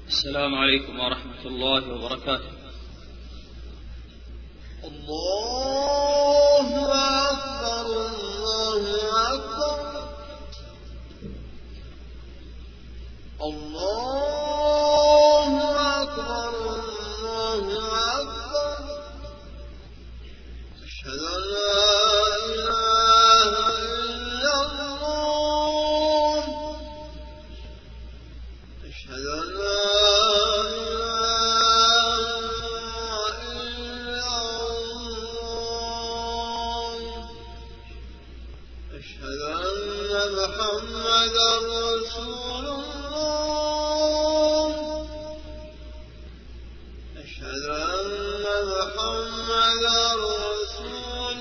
السلام عليكم ورحمة الله وبركاته. الله أكبر الله أكبر الله أكبر الله أكبر أشهد أن لا إله إلا الله أشهد أن لا محمد رسول الله أشهد أن محمد رسول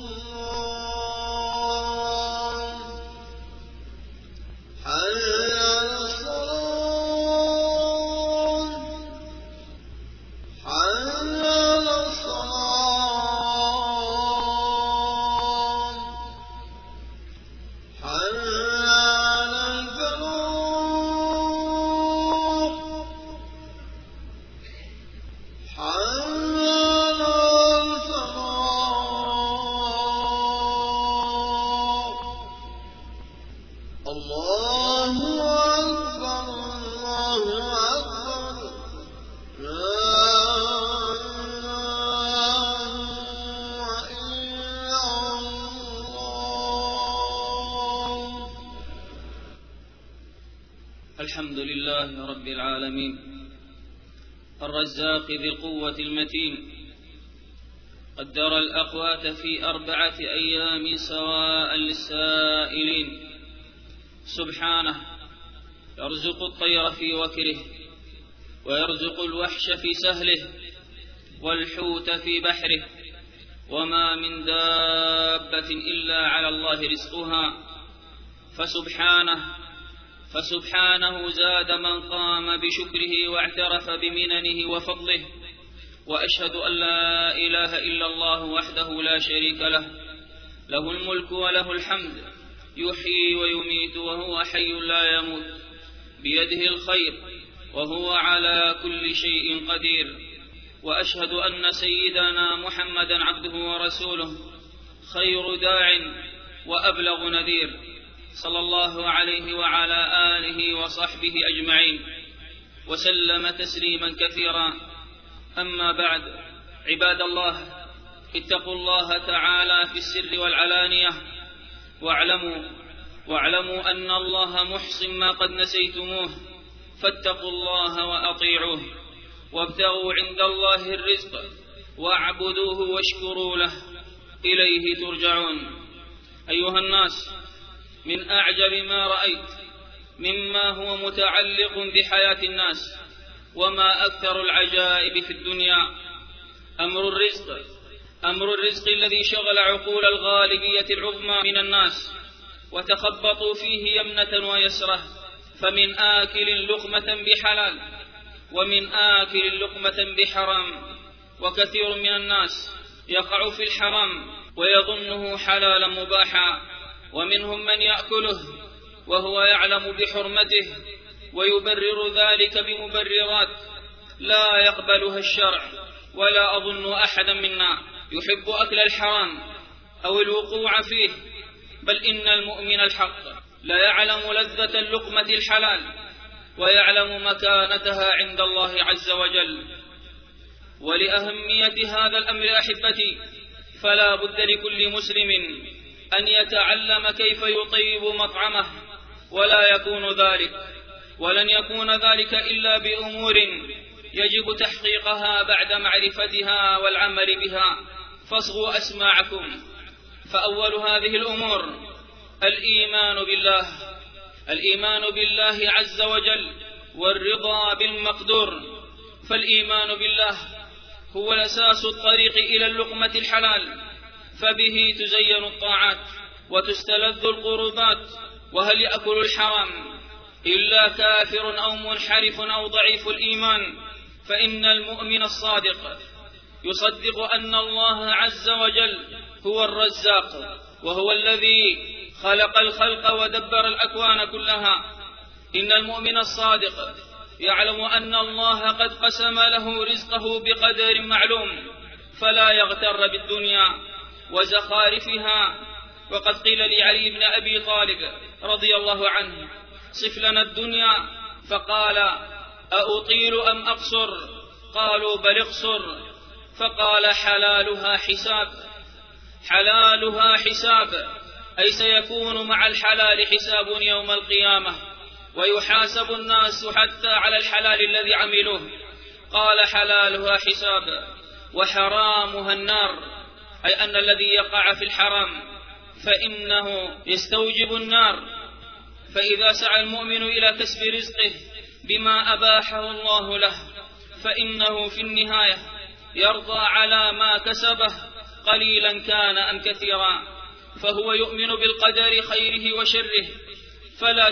الله حي على الصلاة حي على الصلاة حي الحمد لله رب العالمين الرزاق ذي القوة المتين قدر الأقوات في 4 أيام سواء للسائلين سبحانه يرزق الطير في وكره ويرزق الوحش في سهله والحوت في بحره وما من دابة إلا على الله رزقها فسبحانه زاد من قام بشكره واعترف بمننه وفضله وأشهد أن لا إله إلا الله وحده لا شريك له الملك وله الحمد يحيي ويميت وهو حي لا يموت بيده الخير وهو على كل شيء قدير وأشهد أن سيدنا محمدا عبده ورسوله خير داع وأبلغ نذير صلى الله عليه وعلى آله وصحبه أجمعين وسلم تسليما كثيرا. أما بعد، عباد الله، اتقوا الله تعالى في السر والعلانية واعلموا أن الله محصن ما قد نسيتموه، فاتقوا الله وأطيعوه وابتغوا عند الله الرزق واعبدوه واشكروا له إليه ترجعون. أيها الناس، من أعجب ما رأيت مما هو متعلق بحياة الناس وما أكثر العجائب في الدنيا أمر الرزق الذي شغل عقول الغالبية العظمى من الناس وتخبطوا فيه يمنة ويسرة، فمن آكل لقمة بحلال ومن آكل لقمة بحرام، وكثير من الناس يقع في الحرام ويظنه حلالا مباحا، ومنهم من يأكله وهو يعلم بحرمته ويبرر ذلك بمبررات لا يقبلها الشرع. ولا أظن أحدا منا يحب أكل الحرام أو الوقوع فيه، بل إن المؤمن الحق لا يعلم لذة اللقمة الحلال ويعلم مكانتها عند الله عز وجل. ولأهمية هذا الأمر أحبتي، فلا بد لكل مسلم أن يتعلم كيف يطيب مطعمه، ولن يكون ذلك إلا بأمور يجب تحقيقها بعد معرفتها والعمل بها. فاصغوا أسماعكم، فأول هذه الأمور الإيمان بالله عز وجل والرضا بالمقدور. فالإيمان بالله هو الأساس الطريق إلى اللقمة الحلال، فبه تزين الطاعات وتستلذ القربات. وهل يأكل الحرام إلا كافر أو منحرف أو ضعيف الإيمان؟ فإن المؤمن الصادق يصدق أن الله عز وجل هو الرزاق، وهو الذي خلق الخلق ودبر الأكوان كلها. إن المؤمن الصادق يعلم أن الله قد قسم له رزقه بقدر معلوم، فلا يغتر بالدنيا وزخارفها. وقد قيل لعلي بن أبي طالب رضي الله عنه: صف لنا الدنيا، فقال: أأطيل أم أقصر؟ قالوا: بل اقصر. فقال: حلالها حساب. حلالها حساب، أي سيكون مع الحلال حساب يوم القيامة، ويحاسب الناس حتى على الحلال الذي عملوه. قال: حلالها حساب. وحرامها النار، أي أن الذي يقع في الحرام فإنه يستوجب النار. فإذا سعى المؤمن إلى كسب رزقه بما أباحه الله له، فإنه في النهاية يرضى على ما كسبه قليلا كان أم كثيرا، فهو يؤمن بالقدر خيره وشره، فلا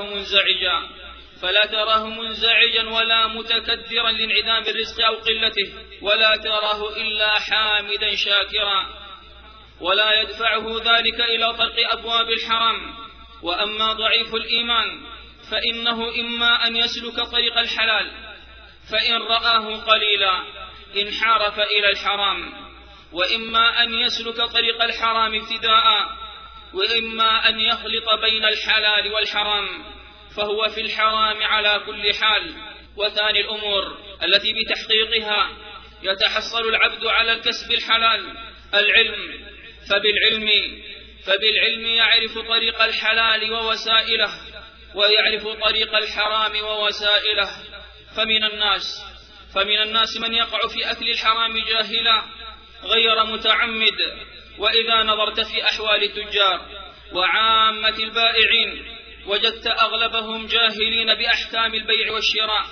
تراه منزعجا ولا متكدرا لانعدام الرزق أو قلته، ولا تراه إلا حامدا شاكرا، ولا يدفعه ذلك إلى طرق أبواب الحرام. وأما ضعيف الإيمان فإنه إما أن يسلك طريق الحلال، فإن رآه قليلا انحرف إلى الحرام، وإما أن يسلك طريق الحرام ابتداء، وإما أن يخلط بين الحلال والحرام، فهو في الحرام على كل حال. وثاني الأمور التي بتحقيقها يتحصل العبد على الكسب الحلال العلم، فبالعلم يعرف طريق الحلال ووسائله، ويعرف طريق الحرام ووسائله. فمن الناس من يقع في أكل الحرام جاهلا غير متعمد، وإذا نظرت في أحوال التجار وعامة البائعين وجدت أغلبهم جاهلين بأحكام البيع والشراء.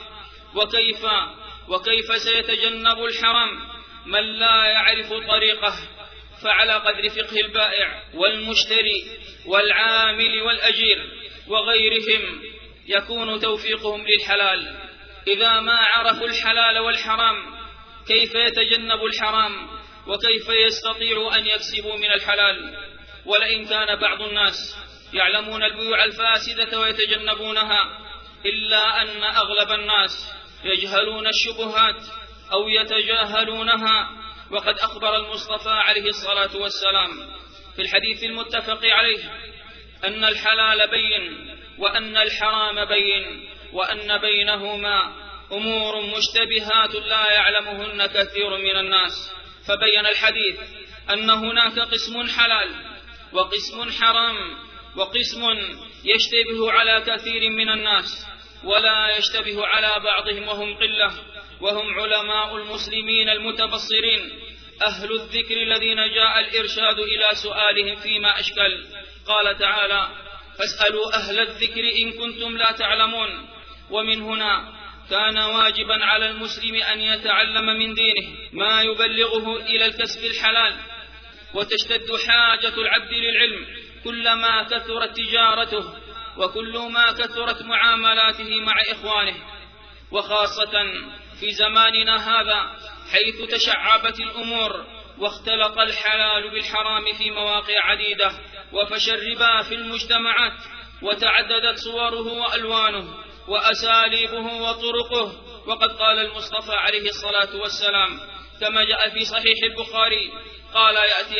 وكيف سيتجنب الحرام من لا يعرف طريقه؟ فعلى قدر فقه البائع والمشتري والعامل والأجير وغيرهم يكون توفيقهم للحلال. إذا ما عرفوا الحلال والحرام كيف يتجنب الحرام، وكيف يستطيع أن يكسبوا من الحلال؟ ولئن كان بعض الناس يعلمون البيوع الفاسدة ويتجنبونها، إلا أن أغلب الناس يجهلون الشبهات أو يتجاهلونها. وقد أخبر المصطفى عليه الصلاة والسلام في الحديث المتفق عليه أن الحلال بين وأن الحرام بين، وأن بينهما أمور مشتبهات لا يعلمهن كثير من الناس. فبين الحديث أن هناك قسم حلال وقسم حرام، وقسم يشتبه على كثير من الناس ولا يشتبه على بعضهم وهم قلة، وهم علماء المسلمين المتبصرين أهل الذكر الذين جاء الإرشاد إلى سؤالهم فيما أشكل. قال تعالى: فاسألوا أهل الذكر إن كنتم لا تعلمون. ومن هنا كان واجبا على المسلم أن يتعلم من دينه ما يبلغه إلى الكسب الحلال، وتشتد حاجة العبد للعلم كلما كثرت تجارته وكلما كثرت معاملاته مع إخوانه، وخاصة في زماننا هذا حيث تشعبت الأمور واختلط الحلال بالحرام في مواقع عديدة، وفشى الربا في المجتمعات، وتعددت صوره وألوانه وأساليبه وطرقه. وقد قال المصطفى عليه الصلاة والسلام كما جاء في صحيح البخاري قال: يأتي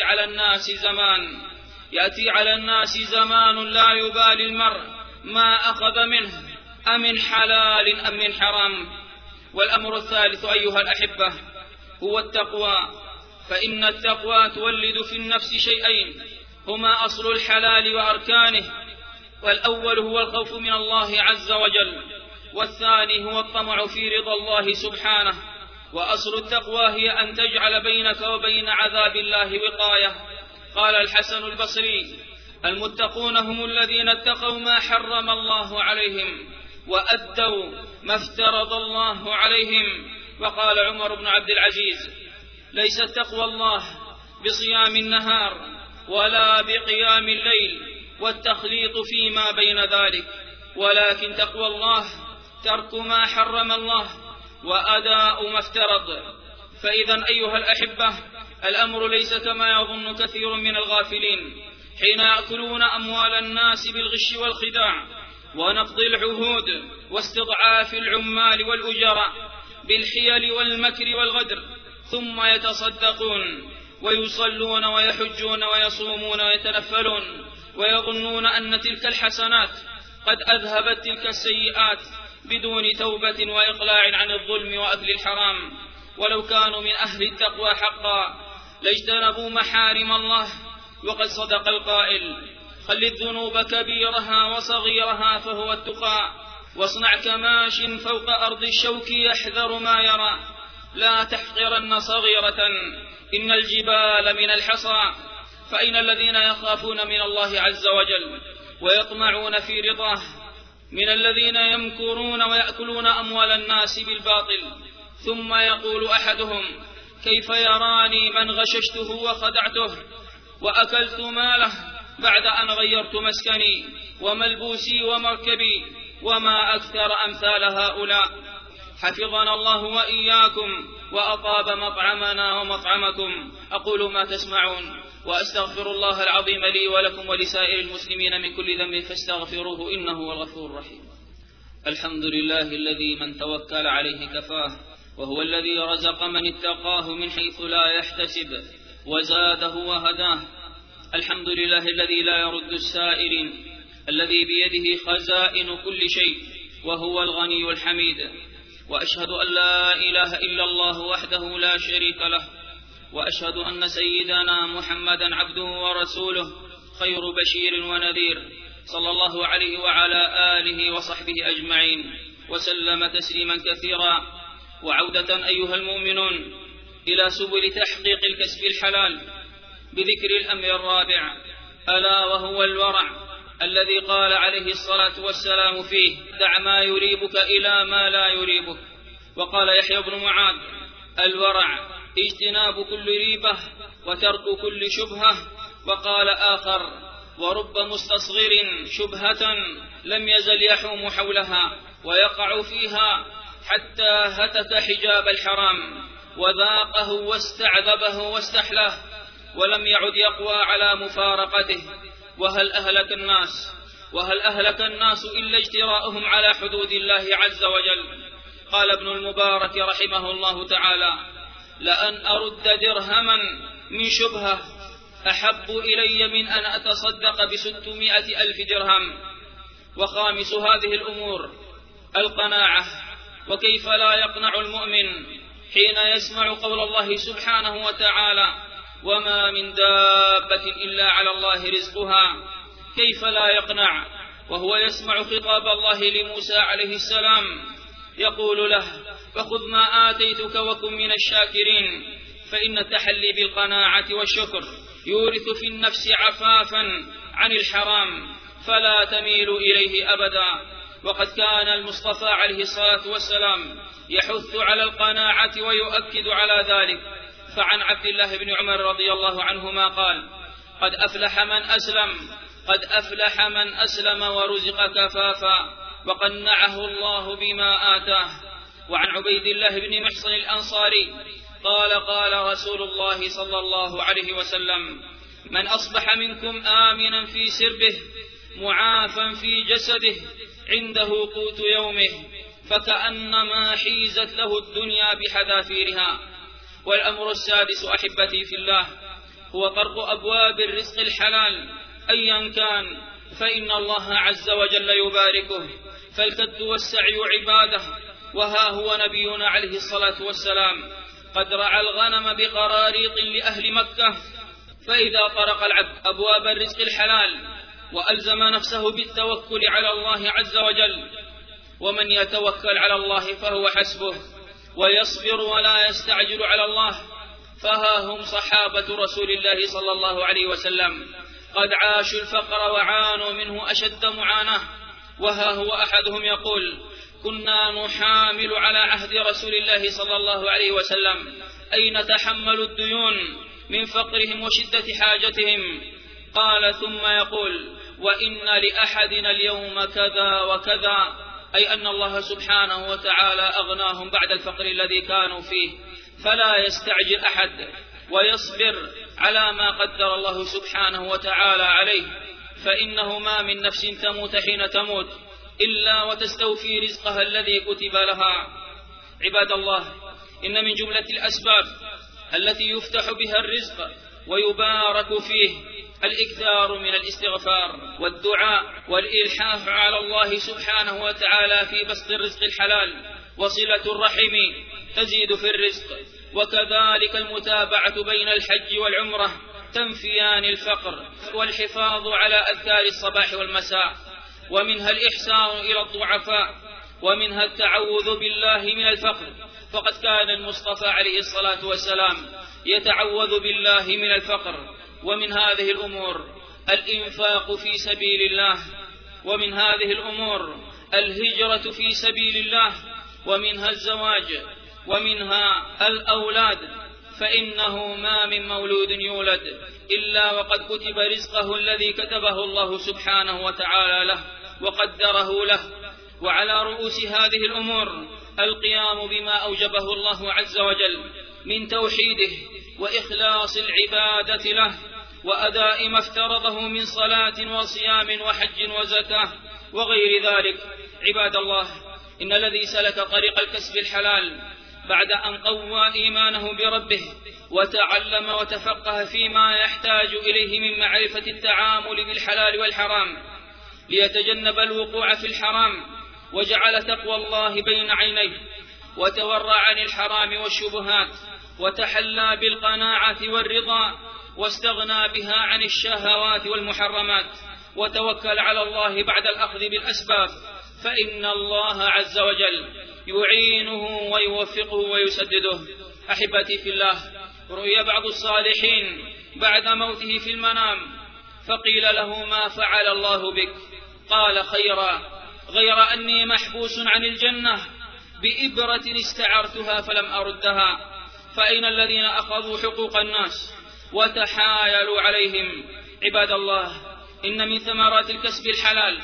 على الناس زمان لا يبالي المرء ما أخذ منه أمن حلال أم من حرام. والأمر الثالث أيها الأحبة هو التقوى، فإن التقوى تولد في النفس شيئين هما أصل الحلال وأركانه، والأول هو الخوف من الله عز وجل، والثاني هو الطمع في رضا الله سبحانه. وأصل التقوى هي أن تجعل بينك وبين عذاب الله وقاية. قال الحسن البصري: المتقون هم الذين اتقوا ما حرم الله عليهم وأدوا ما افترض الله عليهم. وقال عمر بن عبد العزيز: ليس تقوى الله بصيام النهار ولا بقيام الليل والتخليط فيما بين ذلك، ولكن تقوى الله ترك ما حرم الله وأداء ما افترض. فإذا أيها الأحبة الأمر ليس كما يظن كثير من الغافلين حين يأكلون أموال الناس بالغش والخداع ونقض العهود واستضعاف العمال والأجراء بالحيل والمكر والغدر، ثم يتصدقون ويصلون ويحجون ويصومون ويتنفلون ويظنون أن تلك الحسنات قد أذهبت تلك السيئات بدون توبة وإقلاع عن الظلم وأكل الحرام. ولو كانوا من أهل التقوى حقا لاجتنبوا محارم الله، وقد صدق القائل: خل الذنوب كبيرها وصغيرها فهو التقى، واصنع كماش فوق أرض الشوك يحذر ما يرى، لا تحقرن صغيرة إن الجبال من الحصى. فأين الذين يخافون من الله عز وجل ويطمعون في رضاه من الذين يمكرون ويأكلون أموال الناس بالباطل؟ ثم يقول أحدهم: كيف يراني من غششته وخدعته وأكلت ماله بعد أن غيرت مسكني وملبوسي ومركبي، وما أكثر أمثال هؤلاء. حفظنا الله وإياكم وأطاب مطعمنا ومطعمكم. أقول ما تسمعون وأستغفر الله العظيم لي ولكم ولسائر المسلمين من كل ذنب فاستغفروه إنه هو الغفور الرحيم. الحمد لله الذي من توكل عليه كفاه، وهو الذي رزق من اتقاه من حيث لا يحتسب وزاده وهداه. الحمد لله الذي لا يرد السائلين، الذي بيده خزائن كل شيء، وهو الغني الحميد. وأشهد أن لا إله إلا الله وحده لا شريك له، وأشهد أن سيدنا محمدا عبده ورسوله خير بشير ونذير، صلى الله عليه وعلى آله وصحبه أجمعين وسلم تسليما كثيرا. وعودة أيها المؤمنون إلى سبل تحقيق الكسب الحلال بذكر الأمر الرابع، ألا وهو الورع، الذي قال عليه الصلاة والسلام فيه: دع ما يريبك إلى ما لا يريبك. وقال يحيى بن معاذ: الورع اجتناب كل ريبة وترك كل شبهة. وقال آخر: ورب مستصغر شبهة لم يزل يحوم حولها ويقع فيها حتى هتك حجاب الحرام وذاقه واستعذبه واستحلاه ولم يعد يقوى على مفارقته. وهل أهلك الناس إلا اجتراءهم على حدود الله عز وجل. قال ابن المبارك رحمه الله تعالى: لأن أرد درهما من شبهة أحب إلي من أن أتصدق ب600,000 درهم. وخامس هذه الأمور القناعة. وكيف لا يقنع المؤمن حين يسمع قول الله سبحانه وتعالى: وما من دابة إلا على الله رزقها. كيف لا يقنع وهو يسمع خطاب الله لموسى عليه السلام يقول له: فخذ ما آتيتك وكن من الشاكرين. فإن التحلي بالقناعة والشكر يورث في النفس عفافا عن الحرام فلا تميل إليه أبدا. وقد كان المصطفى عليه الصلاة والسلام يحث على القناعة ويؤكد على ذلك. فعن عبد الله بن عمر رضي الله عنهما قال: قد أفلح من أسلم ورزق كفافا وقنعه الله بما آتاه. وعن عبيد الله بن محصن الأنصاري قال: قال رسول الله صلى الله عليه وسلم: من أصبح منكم آمنا في سربه معافا في جسده عنده قوت يومه فكأنما حيزت له الدنيا بحذافيرها. والأمر السادس أحبتي في الله هو طرق أبواب الرزق الحلال أيا كان، فإن الله عز وجل يباركه، فالكد والسعي عباده. وها هو نبينا عليه الصلاة والسلام قد رعى الغنم بقراريط لأهل مكة. فإذا طرق العبد أبواب الرزق الحلال وألزم نفسه بالتوكل على الله عز وجل، ومن يتوكل على الله فهو حسبه ويصبر ولا يستعجل على الله، فها هم صحابة رسول الله صلى الله عليه وسلم قد عاشوا الفقر وعانوا منه أشد معاناة. وها هو أحدهم يقول: كنا نحامل على عهد رسول الله صلى الله عليه وسلم أي نتحمل الديون من فقرهم وشدة حاجتهم. قال ثم يقول: وإن لأحدنا اليوم كذا وكذا، أي أن الله سبحانه وتعالى أغناهم بعد الفقر الذي كانوا فيه. فلا يستعجل أحد ويصبر على ما قدر الله سبحانه وتعالى عليه، فإنه ما من نفس تموت حين تموت إلا وتستوفي رزقها الذي كتب لها. عباد الله، إن من جملة الأسباب التي يفتح بها الرزق ويبارك فيه الإكثار من الاستغفار والدعاء والإلحاح على الله سبحانه وتعالى في بسط الرزق الحلال، وصلة الرحم تزيد في الرزق، وكذلك المتابعة بين الحج والعمرة تنفيان الفقر، والحفاظ على أذكار الصباح والمساء، ومنها الإحسان إلى الضعفاء، ومنها التعوذ بالله من الفقر، فقد كان المصطفى عليه الصلاة والسلام يتعوذ بالله من الفقر. ومن هذه الأمور الإنفاق في سبيل الله، ومن هذه الأمور الهجرة في سبيل الله، ومنها الزواج، ومنها الأولاد، فإنه ما من مولود يولد إلا وقد كتب رزقه الذي كتبه الله سبحانه وتعالى له وقدره له. وعلى رؤوس هذه الأمور القيام بما أوجبه الله عز وجل من توحيده وإخلاص العبادة له، وأداء ما افترضه من صلاة وصيام وحج وزكاة وغير ذلك. عباد الله، إن الذي سلك طريق الكسب الحلال بعد أن قوى إيمانه بربه وتعلم وتفقه فيما يحتاج إليه من معرفة التعامل بالحلال والحرام ليتجنب الوقوع في الحرام، وجعل تقوى الله بين عينيه، وتورع عن الحرام والشبهات، وتحلى بالقناعة والرضا، واستغنى بها عن الشهوات والمحرمات، وتوكل على الله بعد الأخذ بالأسباب، فإن الله عز وجل يعينه ويوفقه ويسدده. أحبتي في الله، رؤي بعض الصالحين بعد موته في المنام، فقيل له: ما فعل الله بك؟ قال: خيرا، غير أني محبوس عن الجنة بإبرة استعرتها فلم أردها. فأين الذين أخذوا حقوق الناس وتحايلوا عليهم؟ عباد الله، إن من ثمرات الكسب الحلال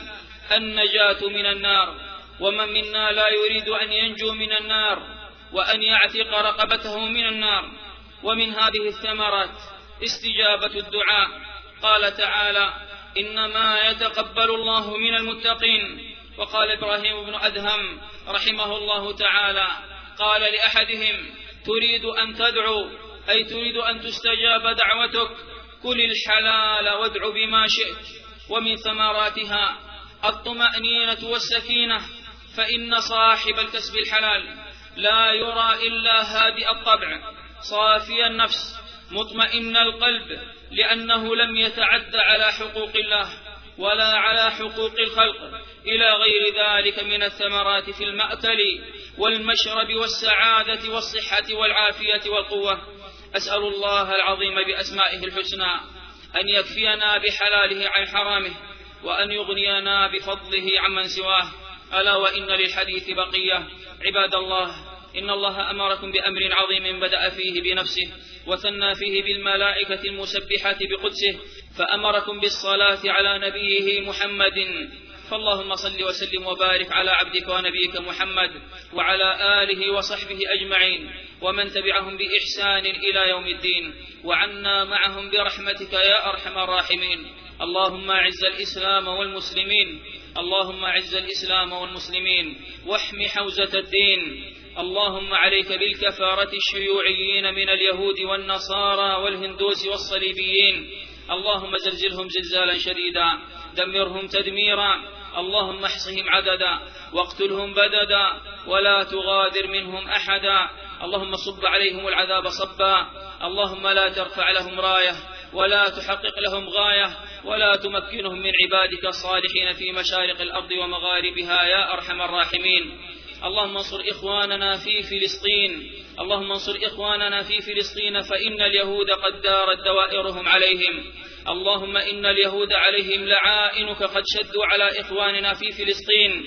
النجاة من النار، ومن منا لا يريد أن ينجو من النار وأن يعتق رقبته من النار. ومن هذه الثمرات استجابة الدعاء. قال تعالى: إنما يتقبل الله من المتقين. وقال إبراهيم بن أدهم رحمه الله تعالى: قال لأحدهم: تريد أن تدعو، أي تريد أن تستجاب دعوتك، كل الحلال وادع بما شئت. ومن ثمراتها الطمأنينة والسكينة، فإن صاحب الكسب الحلال لا يرى إلا هادئ الطبع صافي النفس مطمئن القلب، لأنه لم يتعد على حقوق الله ولا على حقوق الخلق، إلى غير ذلك من الثمرات في المأكل والمشرب والسعادة والصحة والعافية والقوة. أسأل الله العظيم بأسمائه الحسنى أن يكفينا بحلاله عن حرامه، وأن يغنينا بفضله عمن سواه. ألا وإن للحديث بقية. عباد الله، إن الله أمركم بأمر عظيم بدأ فيه بنفسه وثنى فيه بالملائكة المسبحة بقدسه، فأمركم بالصلاة على نبيه محمد. فاللهم صل وسلم وبارك على عبدك ونبيك محمد وعلى آله وصحبه أجمعين، ومن تبعهم بإحسان إلى يوم الدين، وعنا معهم برحمتك يا أرحم الراحمين. اللهم أعز الإسلام والمسلمين، اللهم أعز الإسلام والمسلمين، واحم حوزة الدين. اللهم عليك بالكفارة الشيوعيين من اليهود والنصارى والهندوس والصليبيين، اللهم زلزلهم زلزالا شديدا، دمرهم تدميرا، اللهم احصهم عددا واقتلهم بددا، ولا تغادر منهم أحدا. اللهم صب عليهم العذاب صبا، اللهم لا ترفع لهم راية ولا تحقق لهم غاية، ولا تمكنهم من عبادك الصالحين في مشارق الأرض ومغاربها يا أرحم الراحمين. اللهم انصر إخواننا في فلسطين، اللهم انصر إخواننا في فلسطين، فإن اليهود قد دارت دوائرهم عليهم. اللهم إن اليهود عليهم لعائنك قد شدوا على إخواننا في فلسطين،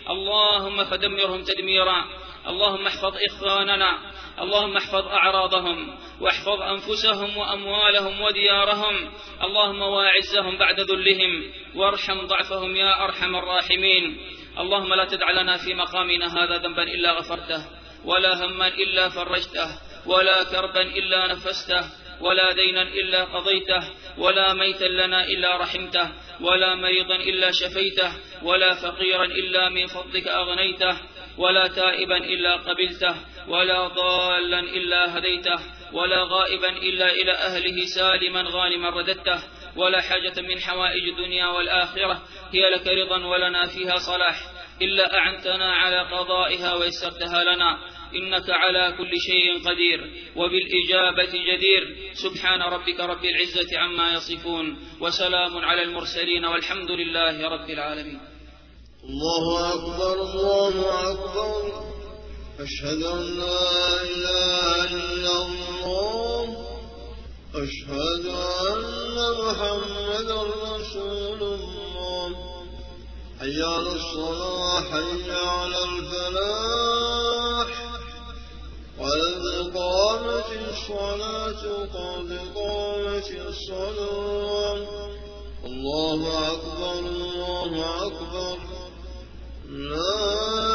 اللهم فدمرهم تدميرا. اللهم احفظ إخواننا، اللهم احفظ أعراضهم، واحفظ أنفسهم وأموالهم وديارهم، اللهم واعزهم بعد ذلهم، وارحم ضعفهم يا أرحم الراحمين. اللهم لا تدع لنا في مقامنا هذا ذنبا إلا غفرته، ولا هما إلا فرجته، ولا كربا إلا نفسته، ولا دينا إلا قضيته، ولا ميتا لنا إلا رحمته، ولا مريضا إلا شفيته، ولا فقيرا إلا من فضلك أغنيته، ولا تائبا إلا قبلته، ولا ضالا إلا هديته، ولا غائبا إلا إلى أهله سالما غانما رددته، ولا حاجة من حوائج الدنيا والآخرة هي لك رضا ولنا فيها صلاح إلا أعنتنا على قضائها ويسرتها لنا، إنك على كل شيء قدير وبالإجابة جدير. سبحان ربك رب العزة عما يصفون، وسلام على المرسلين، والحمد لله رب العالمين. الله أكبر الله أكبر، أشهد أن لا إله إلا الله، أشهد أن محمدا رسول الله. حي على الصلاة حي على الفلاح، قد قامت الصلاة قد قامت الصلاة. الله أكبر الله أكبر، لا